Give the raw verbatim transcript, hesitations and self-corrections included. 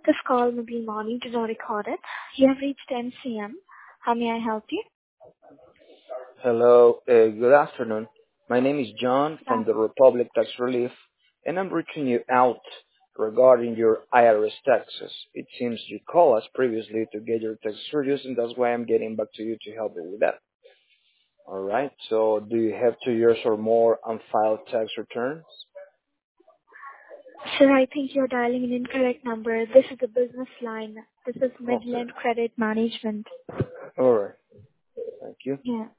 This call may be monitored or recorded. You have reached M C M. How may I help you? Hello, uh, good afternoon. My name is John Yeah. from the Republic Tax Relief, and I'm reaching you out regarding your I R S taxes. It seems you called us previously to get your taxes reduced, and that's why I'm getting back to you to help you with that. All right. So, do you have two years or more unfiled tax returns? Sir, I think you're dialing an incorrect number. This is the business line. This is Okay. Midland Credit Management. All right. Thank you. Yeah.